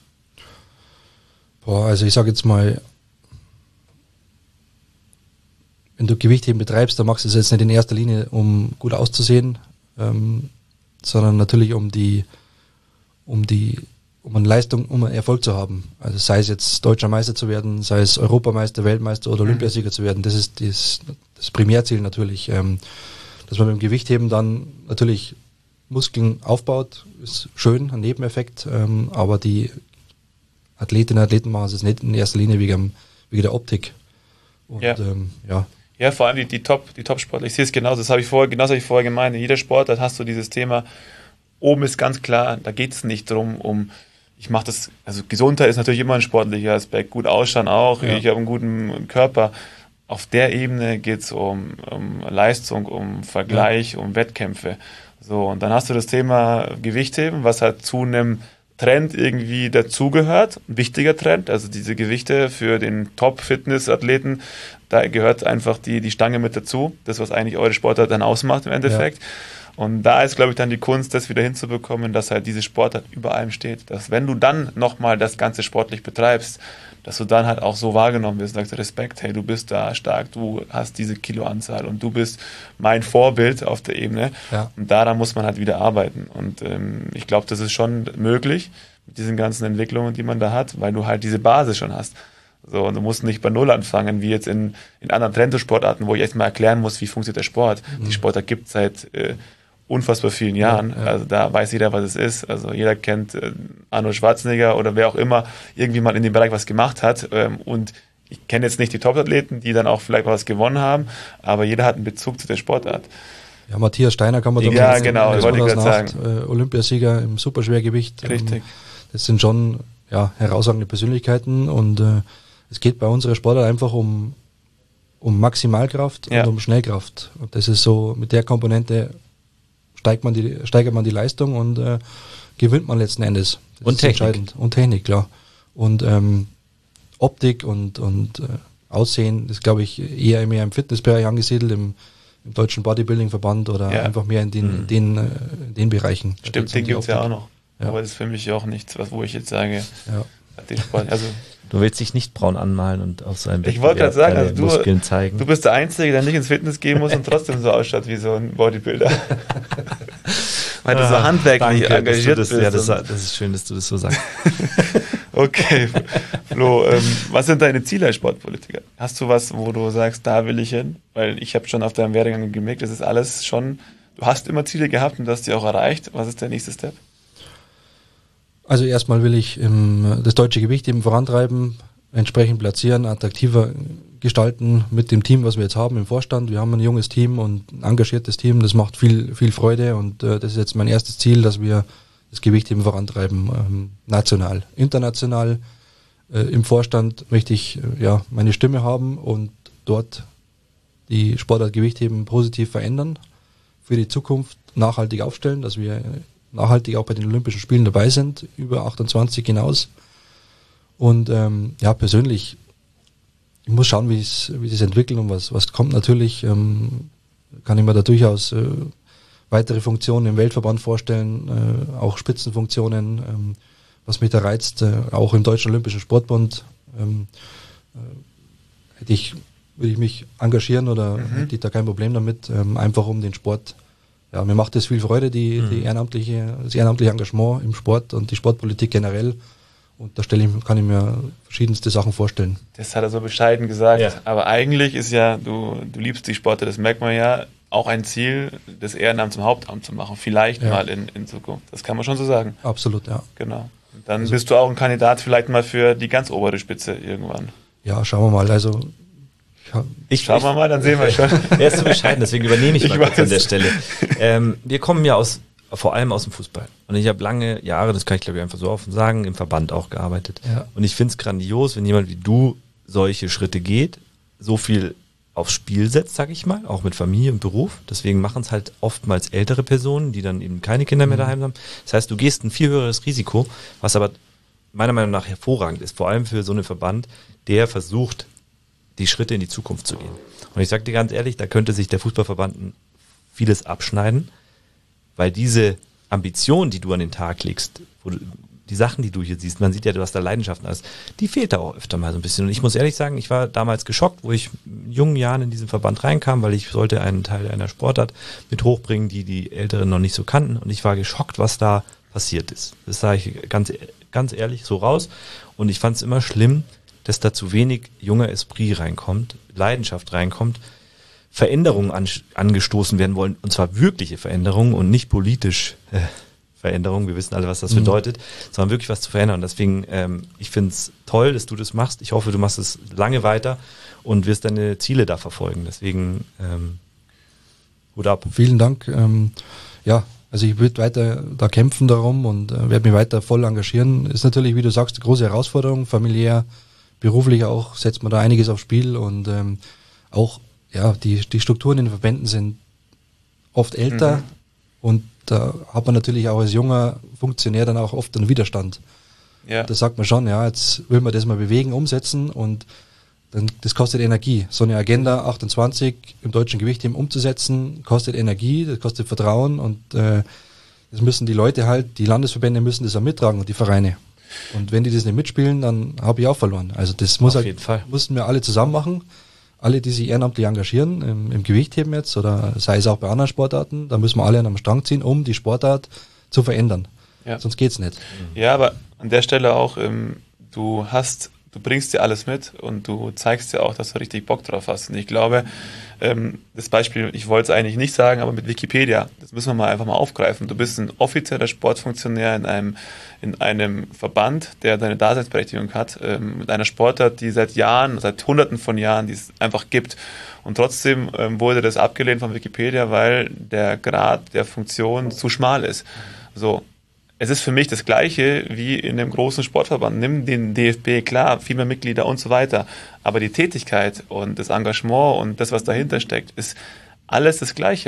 Boah, also ich sage jetzt mal, wenn du Gewichtheben betreibst, dann machst du es jetzt nicht in erster Linie, um gut auszusehen, ähm, sondern natürlich um die, um die, um eine Leistung, um einen Erfolg zu haben. Also sei es jetzt deutscher Meister zu werden, sei es Europameister, Weltmeister oder Olympiasieger zu werden, das ist das, das Primärziel natürlich. Ähm, dass man mit dem Gewichtheben dann natürlich Muskeln aufbaut, ist schön, ein Nebeneffekt, ähm, aber die Athletinnen und Athleten machen es nicht in erster Linie wegen, wegen der Optik. Und Ja. ähm, ja. Ja, vor allem die, die Top, die Top-Sportler. Ich sehe es genauso. Das habe ich vorher, genauso habe ich vorher gemeint. In jeder Sportart hast du dieses Thema. Oben ist ganz klar, da geht es nicht drum, um, ich mache das, also Gesundheit ist natürlich immer ein sportlicher Aspekt, gut ausschauen auch, Ja. ich habe einen guten Körper. Auf der Ebene geht es um, um Leistung, um Vergleich, um Wettkämpfe. So, und dann hast du das Thema Gewichtheben, was halt zu einem Trend irgendwie dazugehört, ein wichtiger Trend, also diese Gewichte für den Top-Fitness-Athleten, da gehört einfach die, die Stange mit dazu, das, was eigentlich eure Sportart dann ausmacht im Endeffekt. Und da ist, glaube ich, dann die Kunst, das wieder hinzubekommen, dass halt diese Sportart über allem steht. Dass wenn du dann nochmal das Ganze sportlich betreibst, dass du dann halt auch so wahrgenommen wirst, sagst Respekt, hey, du bist da stark, du hast diese Kiloanzahl und du bist mein Vorbild auf der Ebene. Ja. Und daran muss man halt wieder arbeiten. Und ähm, ich glaube, das ist schon möglich mit diesen ganzen Entwicklungen, die man da hat, weil du halt diese Basis schon hast. So, und du musst nicht bei Null anfangen, wie jetzt in, in anderen Trendsportarten, wo ich erstmal erklären muss, wie funktioniert der Sport. Mhm. Die Sportart gibt es seit äh, unfassbar vielen Jahren. Ja, ja. Also da weiß jeder, was es ist. Also jeder kennt äh, Arnold Schwarzenegger oder wer auch immer irgendwie mal in dem Bereich was gemacht hat. Ähm, und ich kenne jetzt nicht die Top-Athleten, die dann auch vielleicht was gewonnen haben, aber jeder hat einen Bezug zu der Sportart. Ja, Matthias Steiner kann man da Ja, sagen, genau, wollte ich gerade sagen. Äh, Olympiasieger im Superschwergewicht. Richtig. Ähm, das sind schon ja, herausragende Persönlichkeiten und äh, es geht bei unserer Sportart einfach um, um Maximalkraft ja. und um Schnellkraft. Und das ist so, mit der Komponente steigt man die, steigert man die Leistung und äh, gewinnt man letzten Endes. Das und ist Technik. Entscheidend. Und Technik, klar. Und ähm, Optik und, und äh, Aussehen ist, glaube ich, eher mehr im Fitnessbereich angesiedelt, im, im deutschen Bodybuilding-Verband oder ja. einfach mehr in den, mhm. den, äh, den Bereichen. Stimmt, den gibt es ja auch noch. Ja. Aber das ist für mich auch nichts, was, wo ich jetzt sage, ja. die Sport. Also du willst dich nicht braun anmalen und auf seinem ich wollte gerade sagen, also du, Muskeln zeigen. Du bist der Einzige, der nicht ins Fitness gehen muss und trotzdem so ausschaut wie so ein Bodybuilder. Weil du so handwerklich Danke, engagiert das, bist. Ja, das, das ist schön, dass du das so sagst. Okay, Flo, ähm, was sind deine Ziele als Sportpolitiker? Hast du was, wo du sagst, da will ich hin? Weil ich habe schon auf deinem Werdegang gemerkt, das ist alles schon, du hast immer Ziele gehabt und du hast die auch erreicht. Was ist der nächste Step? Also erstmal will ich ähm, das deutsche Gewicht eben vorantreiben, entsprechend platzieren, attraktiver gestalten mit dem Team, was wir jetzt haben im Vorstand. Wir haben ein junges Team und ein engagiertes Team, das macht viel, viel Freude und äh, das ist jetzt mein erstes Ziel, dass wir das Gewicht eben vorantreiben, ähm, national. International äh, im Vorstand möchte ich äh, ja meine Stimme haben und dort die Sportart Gewichtheben positiv verändern, für die Zukunft nachhaltig aufstellen, dass wir nachhaltig auch bei den Olympischen Spielen dabei sind, über achtundzwanzig hinaus. Und ähm, ja, persönlich, ich muss schauen, wie es wie es entwickelt und was was kommt. Natürlich ähm, kann ich mir da durchaus äh, weitere Funktionen im Weltverband vorstellen, äh, auch Spitzenfunktionen, ähm, was mich da reizt, äh, auch im Deutschen Olympischen Sportbund ähm, äh, hätte ich, würde ich mich engagieren oder mhm. hätte ich da kein Problem damit, ähm, einfach um den Sport. Ja, mir macht das viel Freude, die, mhm. die ehrenamtliche, das ehrenamtliche Engagement im Sport und die Sportpolitik generell. Und da stelle ich, kann ich mir verschiedenste Sachen vorstellen. Das hat er so bescheiden gesagt. Ja. Aber eigentlich ist ja, du, du liebst die Sportler, das merkt man ja, auch ein Ziel, das Ehrenamt zum Hauptamt zu machen. Vielleicht ja. mal in, in Zukunft. Das kann man schon so sagen. Absolut, ja. Genau. Und dann also, bist du auch ein Kandidat vielleicht mal für die ganz obere Spitze irgendwann. Ja, schauen wir mal. Also Ich, Schauen wir mal, dann sehen wir schon. Er ist zu bescheiden, deswegen übernehme ich, ich mal weiß. kurz an der Stelle. Ähm, wir kommen ja aus, vor allem aus dem Fußball. Und ich habe lange Jahre, das kann ich glaube ich einfach so offen sagen, im Verband auch gearbeitet. Ja. Und ich finde es grandios, wenn jemand wie du solche Schritte geht, so viel aufs Spiel setzt, sag ich mal, auch mit Familie und Beruf. Deswegen machen es halt oftmals ältere Personen, die dann eben keine Kinder mehr daheim haben. Das heißt, du gehst ein viel höheres Risiko, was aber meiner Meinung nach hervorragend ist, vor allem für so einen Verband, der versucht, die Schritte in die Zukunft zu gehen. Und ich sage dir ganz ehrlich, da könnte sich der Fußballverband vieles abschneiden, weil diese Ambition, die du an den Tag legst, wo du, die Sachen, die du hier siehst, man sieht ja, du hast da Leidenschaften alles, die fehlt da auch öfter mal so ein bisschen. Und ich muss ehrlich sagen, ich war damals geschockt, wo ich in jungen Jahren in diesen Verband reinkam, weil ich sollte einen Teil einer Sportart mit hochbringen, die die Älteren noch nicht so kannten. Und ich war geschockt, was da passiert ist. Das sage ich ganz, ganz ehrlich so raus. Und ich fand es immer schlimm, dass da zu wenig junger Esprit reinkommt, Leidenschaft reinkommt, Veränderungen an, angestoßen werden wollen, und zwar wirkliche Veränderungen und nicht politisch äh, Veränderungen, wir wissen alle, was das mhm. bedeutet, sondern wirklich was zu verändern. Und deswegen, ähm, ich finde es toll, dass du das machst. Ich hoffe, du machst es lange weiter und wirst deine Ziele da verfolgen. Deswegen, ähm, Hut ab. Vielen Dank. Ähm, ja, also ich würde weiter da kämpfen darum und äh, werde mich weiter voll engagieren. Ist natürlich, wie du sagst, eine große Herausforderung, familiär, beruflich auch, setzt man da einiges aufs Spiel und ähm, auch ja die, die Strukturen in den Verbänden sind oft älter mhm. und da hat man natürlich auch als junger Funktionär dann auch oft einen Widerstand. Ja. Da sagt man schon, ja, jetzt will man das mal bewegen, umsetzen und dann das kostet Energie. So eine Agenda achtundzwanzig im deutschen Gewichtheben umzusetzen, kostet Energie, das kostet Vertrauen und äh, das müssen die Leute halt, die Landesverbände müssen das auch mittragen und die Vereine. Und wenn die das nicht mitspielen, dann habe ich auch verloren. Also das muss Auf halt, jeden Fall. mussten wir alle zusammen machen. Alle, die sich ehrenamtlich engagieren, im, im Gewichtheben jetzt oder sei es auch bei anderen Sportarten, da müssen wir alle an einem Strang ziehen, um die Sportart zu verändern. Ja. Sonst geht's nicht. Ja, aber an der Stelle auch, ähm, du hast, du bringst dir alles mit und du zeigst dir auch, dass du richtig Bock drauf hast. Und ich glaube, ähm, das Beispiel, ich wollte es eigentlich nicht sagen, aber mit Wikipedia, das müssen wir mal einfach mal aufgreifen. Du bist ein offizieller Sportfunktionär in einem, in einem Verband, der deine Daseinsberechtigung hat, ähm, mit einer Sportart, die seit Jahren, seit Hunderten von Jahren, die es einfach gibt. Und trotzdem ähm, wurde das abgelehnt von Wikipedia, weil der Grad der Funktion zu schmal ist. So. Es ist für mich das Gleiche wie in einem großen Sportverband. Nimm den D F B, klar, viel mehr Mitglieder und so weiter. Aber die Tätigkeit und das Engagement und das, was dahinter steckt, ist alles das Gleiche.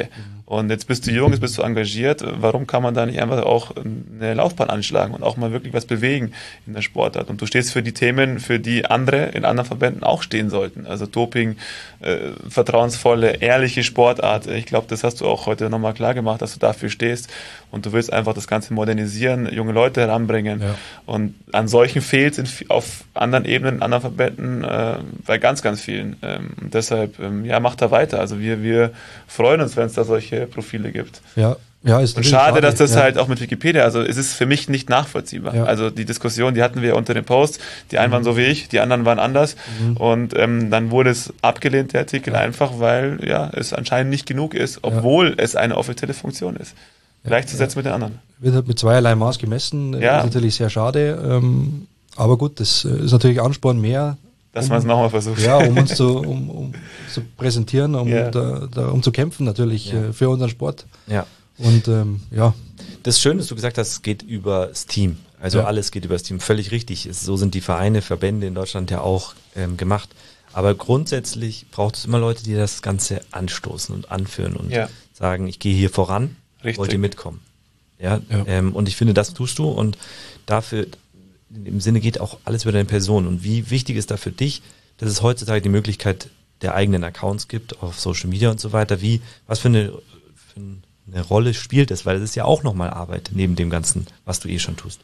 Und jetzt bist du jung, jetzt bist du engagiert. Warum kann man da nicht einfach auch eine Laufbahn anschlagen und auch mal wirklich was bewegen in der Sportart? Und du stehst für die Themen, für die andere in anderen Verbänden auch stehen sollten. Also Doping, äh, vertrauensvolle, ehrliche Sportart. Ich glaube, das hast du auch heute nochmal klar gemacht, dass du dafür stehst. Und du willst einfach das Ganze modernisieren, junge Leute heranbringen. Ja. Und an solchen fehlt es auf anderen Ebenen, in anderen Verbänden, äh, bei ganz, ganz vielen. Ähm, und deshalb, ähm, ja, macht da weiter. Also wir, wir freuen uns, wenn es da solche Profile gibt. Ja, ja, ist und schade, schade, dass das ja. halt auch mit Wikipedia, also es ist für mich nicht nachvollziehbar. Ja. Also die Diskussion, die hatten wir unter dem Post, die einen mhm. waren so wie ich, die anderen waren anders mhm. und ähm, dann wurde es abgelehnt, der Artikel, ja. einfach weil ja es anscheinend nicht genug ist, obwohl ja. es eine offizielle Funktion ist. Ja. Gleichzusetzen ja. mit den anderen. Wird halt mit zweierlei Maß gemessen, ja. ist natürlich sehr schade, ähm, aber gut, das ist natürlich Ansporn mehr, dass um, man es nochmal versucht. Ja, um uns zu, um, um zu präsentieren, um, yeah. da, da, um zu kämpfen natürlich ja. äh, für unseren Sport. Ja. Und ähm, ja. Das Schöne, dass du gesagt hast, es geht über das Team. Also ja. alles geht über das Team. Völlig richtig. So sind die Vereine, Verbände in Deutschland ja auch ähm, gemacht. Aber grundsätzlich braucht es immer Leute, die das Ganze anstoßen und anführen und ja. sagen, ich gehe hier voran, richtig. Wollt ihr mitkommen. Ja, ja. Ähm, und ich finde, das tust du und dafür im Sinne geht auch alles über deine Person. Und wie wichtig ist da für dich, dass es heutzutage die Möglichkeit der eigenen Accounts gibt, auf Social Media und so weiter. Wie, was für eine, für eine Rolle spielt das? Weil es ist ja auch nochmal Arbeit neben dem Ganzen, was du eh schon tust.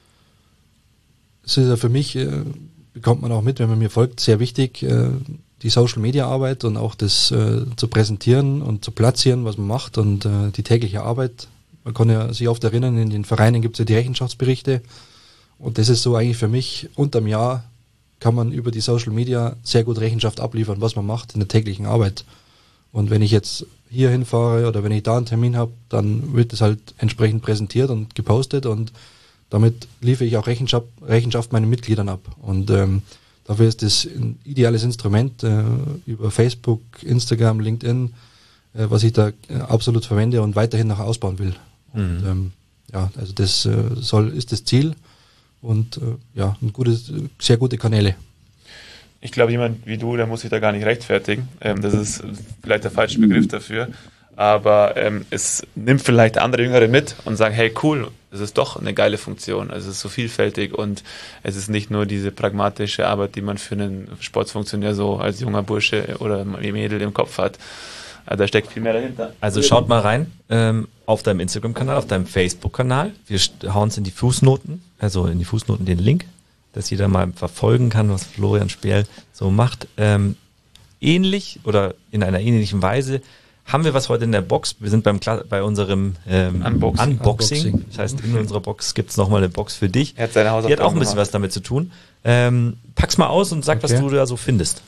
Es ist ja für mich, äh, bekommt man auch mit, wenn man mir folgt, sehr wichtig, äh, die Social Media Arbeit und auch das äh, zu präsentieren und zu platzieren, was man macht und äh, die tägliche Arbeit. Man kann ja sich oft erinnern, in den Vereinen gibt es ja die Rechenschaftsberichte. Und das ist so eigentlich für mich, unterm Jahr kann man über die Social Media sehr gut Rechenschaft abliefern, was man macht in der täglichen Arbeit. Und wenn ich jetzt hier hinfahre oder wenn ich da einen Termin habe, dann wird es halt entsprechend präsentiert und gepostet und damit liefere ich auch Rechenschaft, Rechenschaft meinen Mitgliedern ab. Und ähm, dafür ist das ein ideales Instrument äh, über Facebook, Instagram, LinkedIn, äh, was ich da äh, absolut verwende und weiterhin noch ausbauen will. Mhm. Und, ähm, ja, also das äh, soll ist das Ziel. Und äh, ja, ein gutes, sehr gute Kanäle. Ich glaube, jemand wie du, der muss sich da gar nicht rechtfertigen. Ähm, das ist vielleicht der falsche Begriff dafür. Aber ähm, es nimmt vielleicht andere Jüngere mit und sagen, hey cool, es ist doch eine geile Funktion. Es ist so vielfältig und es ist nicht nur diese pragmatische Arbeit, die man für einen Sportsfunktionär so als junger Bursche oder Mädel im Kopf hat. Da steckt viel mehr dahinter. Also schaut mal rein ähm, auf deinem Instagram-Kanal, auf deinem Facebook-Kanal. Wir hauen es in die Fußnoten, also in die Fußnoten den Link, dass jeder mal verfolgen kann, was Florian Sperl so macht. Ähm, ähnlich oder in einer ähnlichen Weise haben wir was heute in der Box. Wir sind beim bei unserem ähm, Unboxing. Unboxing. Das heißt, in unserer Box gibt es nochmal eine Box für dich. Er hat seine Hausaufgaben Die hat auch ein bisschen gemacht. Was damit zu tun. Ähm, pack's mal aus und sag, okay. was du da so findest.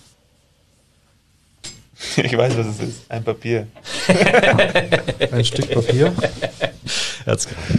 Ich weiß, was es ist. Ein Papier. Ein Stück Papier. Hat's gerade.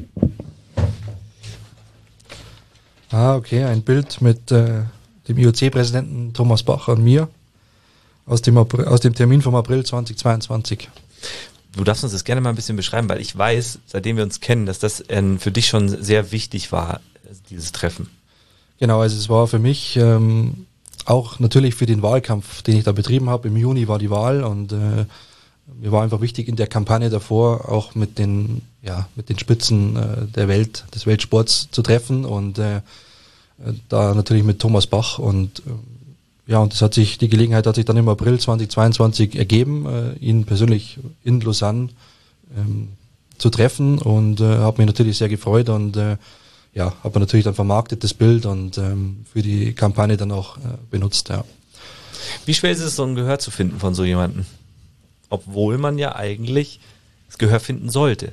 Ah, okay. Ein Bild mit äh, dem I O C-Präsidenten Thomas Bach und mir aus dem, April, aus dem Termin vom April zweitausendzweiundzwanzig. Du darfst uns das gerne mal ein bisschen beschreiben, weil ich weiß, seitdem wir uns kennen, dass das äh, für dich schon sehr wichtig war, dieses Treffen. Genau, also es war für mich... Ähm, auch natürlich für den Wahlkampf, den ich da betrieben habe. Im Juni war die Wahl und äh, mir war einfach wichtig in der Kampagne davor auch mit den ja mit den Spitzen äh, der Welt, des Weltsports zu treffen und äh, da natürlich mit Thomas Bach und äh, ja und das hat sich die Gelegenheit hat sich dann im April zweitausendzweiundzwanzig ergeben, äh, ihn persönlich in Lausanne ähm, zu treffen und äh, habe mich natürlich sehr gefreut und äh, ja, habe natürlich dann vermarktet das Bild und ähm, für die Kampagne dann auch äh, benutzt, ja. Wie schwer ist es, so ein Gehör zu finden von so jemandem? Obwohl man ja eigentlich das Gehör finden sollte.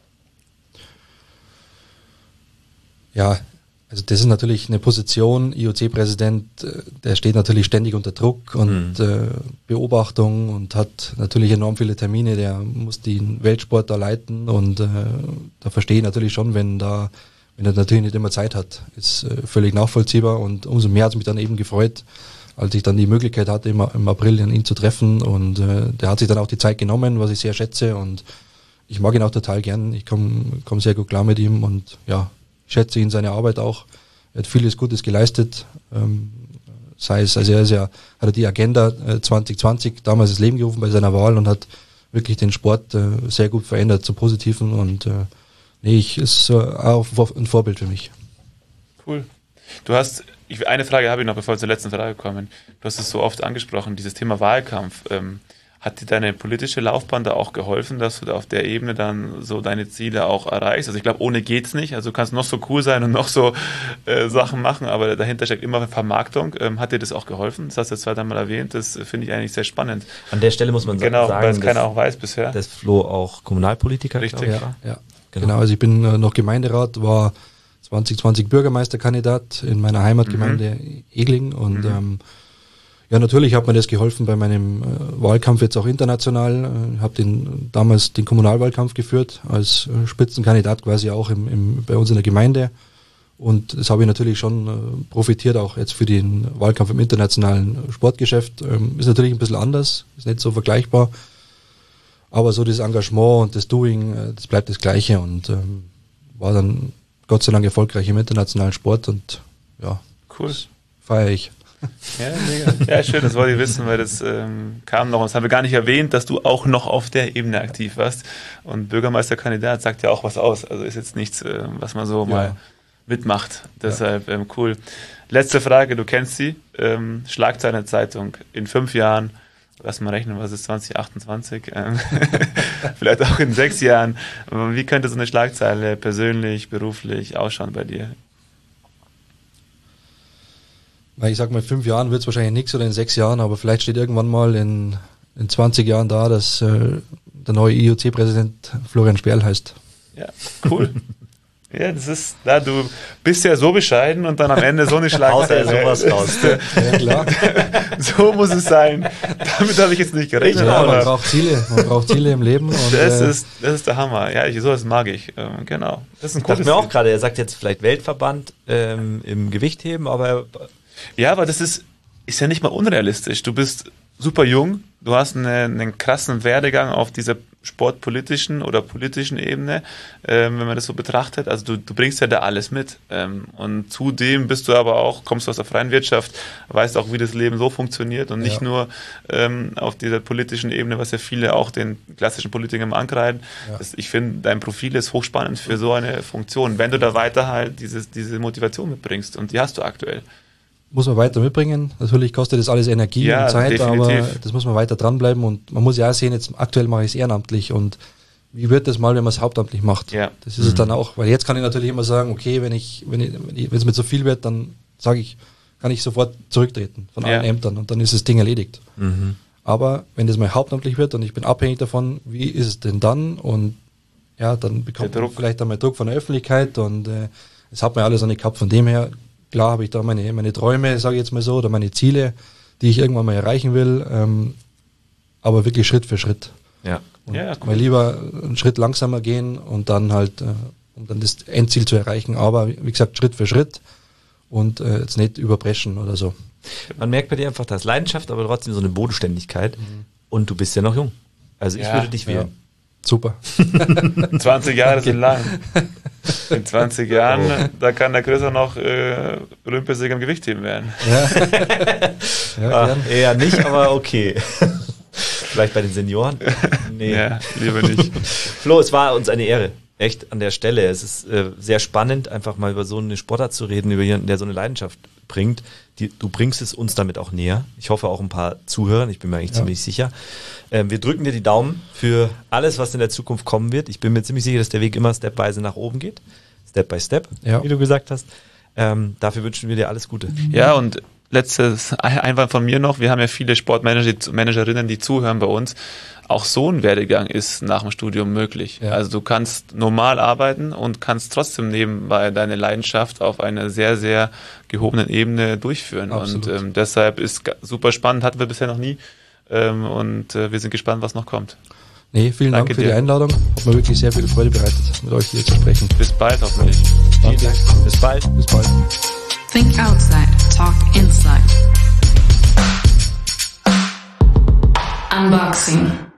Ja, also das ist natürlich eine Position, I O C-Präsident, der steht natürlich ständig unter Druck und mhm. äh, Beobachtung und hat natürlich enorm viele Termine, der muss den Weltsport da leiten und äh, da verstehe ich natürlich schon, wenn da wenn er natürlich nicht immer Zeit hat, ist äh, völlig nachvollziehbar und umso mehr hat es mich dann eben gefreut, als ich dann die Möglichkeit hatte, im, im April ihn zu treffen und äh, der hat sich dann auch die Zeit genommen, was ich sehr schätze und ich mag ihn auch total gern, ich komme komm sehr gut klar mit ihm und ja, ich schätze ihn, seine Arbeit auch, er hat vieles Gutes geleistet, ähm, sei es, also er ist ja, hat er die Agenda äh, zwanzig zwanzig damals ins Leben gerufen bei seiner Wahl und hat wirklich den Sport äh, sehr gut verändert zum Positiven und äh, nee, ich ist äh, auch ein Vorbild für mich. Cool. Du hast, ich, eine Frage habe ich noch, bevor wir zur letzten Frage kommen. Du hast es so oft angesprochen, dieses Thema Wahlkampf. Ähm, hat dir deine politische Laufbahn da auch geholfen, dass du da auf der Ebene dann so deine Ziele auch erreichst? Also ich glaube, ohne geht's nicht. Also du kannst noch so cool sein und noch so äh, Sachen machen, aber dahinter steckt immer Vermarktung. Ähm, hat dir das auch geholfen? Das hast du jetzt zweimal erwähnt. Das finde ich eigentlich sehr spannend. An der Stelle muss man genau, sagen, weil es keiner auch weiß bisher. dass Flo auch Kommunalpolitiker Richtig. glaube ich, Ja, ja. Genau. Genau. Also ich bin äh, noch Gemeinderat, war zwanzig zwanzig Bürgermeisterkandidat in meiner Heimatgemeinde mhm. Egling und mhm. ähm, ja, natürlich hat mir das geholfen bei meinem äh, Wahlkampf jetzt auch international. Ich äh, habe den damals den Kommunalwahlkampf geführt als äh, Spitzenkandidat quasi auch im, im, bei uns in der Gemeinde und das habe ich natürlich schon äh, profitiert auch jetzt für den Wahlkampf im internationalen Sportgeschäft. Ähm, ist natürlich ein bisschen anders, ist nicht so vergleichbar, aber so das Engagement und das Doing, äh, das bleibt das Gleiche und ähm, war dann Gott sei Dank erfolgreich im internationalen Sport und ja, cool. Feiere ich. Ja, mega. Ja, schön, das wollte ich wissen, weil das ähm, kam noch, und das haben wir gar nicht erwähnt, dass du auch noch auf der Ebene aktiv warst. Und Bürgermeisterkandidat sagt ja auch was aus. Also ist jetzt nichts, äh, was man so ja. mal mitmacht. Deshalb ähm, cool. Letzte Frage, du kennst sie. Ähm, Schlagzeilen Zeitung. In fünf Jahren, lass mal rechnen, was ist zwanzig achtundzwanzig? Ähm, vielleicht auch in sechs Jahren. Wie könnte so eine Schlagzeile persönlich, beruflich ausschauen bei dir? Ich sag mal, in fünf Jahren wird es wahrscheinlich nichts oder in sechs Jahren, aber vielleicht steht irgendwann mal in, in zwanzig Jahren da, dass äh, der neue I O C-Präsident Florian Sperl heißt. Ja, cool. Ja, das ist, da du bist ja so bescheiden und dann am Ende so eine Schlagzeile. sowas raus. Ja, klar. So muss es sein. Damit habe ich jetzt nicht gerechnet. Ja, aber man braucht Ziele, man braucht Ziele im Leben. Und, das, äh, ist, das ist der Hammer. Ja, ich, sowas mag ich. Ähm, genau. Das ist ein Ich dachte cooles mir auch Ziel. gerade, er sagt jetzt vielleicht Weltverband ähm, im Gewichtheben, aber Ja, aber das ist, ist ja nicht mal unrealistisch. Du bist super jung, du hast eine, einen krassen Werdegang auf dieser sportpolitischen oder politischen Ebene, ähm, wenn man das so betrachtet. Also du, du bringst ja da alles mit. Ähm, und zudem bist du aber auch, kommst du aus der freien Wirtschaft, weißt auch, wie das Leben so funktioniert und nicht Ja. nur ähm, auf dieser politischen Ebene, was ja viele auch den klassischen Politikern ankreiden. Ja. Das, ich finde, dein Profil ist hochspannend für so eine Funktion, wenn du da weiter halt dieses, diese Motivation mitbringst und die hast du aktuell. muss man weiter mitbringen. Natürlich kostet das alles Energie Ja, und Zeit, definitiv. aber das muss man weiter dranbleiben und man muss ja auch sehen, jetzt aktuell mache ich es ehrenamtlich und wie wird das mal, wenn man es hauptamtlich macht? Ja. Das ist es dann auch, weil jetzt kann ich natürlich immer sagen, okay, wenn ich, wenn ich, wenn ich, wenn es mir zu viel wird, dann sage ich, kann ich sofort zurücktreten von allen Ja. Ämtern und dann ist das Ding erledigt. mhm. Aber wenn das mal hauptamtlich wird und ich bin abhängig davon, wie ist es denn dann? Und ja, dann bekommt Der man Druck. vielleicht einmal Druck von der Öffentlichkeit und äh, das hat man alles noch nicht gehabt. Von dem her, klar habe ich da meine, meine Träume, sage ich jetzt mal so, oder meine Ziele, die ich irgendwann mal erreichen will, ähm, aber wirklich Schritt für Schritt. ja. Und Ja, cool. mal lieber einen Schritt langsamer gehen und dann halt, äh, um dann das Endziel zu erreichen, aber wie gesagt, Schritt für Schritt und äh, jetzt nicht überbrechen oder so. Man merkt bei dir einfach, das Leidenschaft, aber trotzdem so eine Bodenständigkeit und du bist ja noch jung. Also ich Ja, würde dich wählen. Super. zwanzig Jahre sind lang. In zwanzig Jahren, Oh. da kann der Größer noch äh, Olympiasieger im Gewichtheben werden. Ja, ja Ah, gern. eher nicht, aber okay. Vielleicht bei den Senioren? Nee. Ja, lieber nicht. Flo, es war uns eine Ehre. Echt an der Stelle. Es ist äh, sehr spannend, einfach mal über so eine Sportart zu reden, über jemanden, der so eine Leidenschaft bringt. Die, du bringst es uns damit auch näher. Ich hoffe auch ein paar Zuhörern, ich bin mir eigentlich Ja. ziemlich sicher. Ähm, wir drücken dir die Daumen für alles, was in der Zukunft kommen wird. Ich bin mir ziemlich sicher, dass der Weg immer stepweise nach oben geht. Step by Step, Ja. wie du gesagt hast. Ähm, dafür wünschen wir dir alles Gute. Ja, und letztes Einwand von mir noch, wir haben ja viele Sportmanager, Managerinnen, die zuhören bei uns. Auch so ein Werdegang ist nach dem Studium möglich. Ja. Also du kannst normal arbeiten und kannst trotzdem nebenbei deine Leidenschaft auf einer sehr, sehr gehobenen Ebene durchführen. Absolut. Und ähm, deshalb ist ga- super spannend, hatten wir bisher noch nie. Ähm, und äh, wir sind gespannt, was noch kommt. Nee, vielen Danke Dank für dir. die Einladung. Hat mir wirklich sehr viel Freude bereitet, mit euch hier zu sprechen. Bis bald hoffentlich. Vielen Dank. Bis bald. Bis bald. Think outside, talk inside. Unboxing.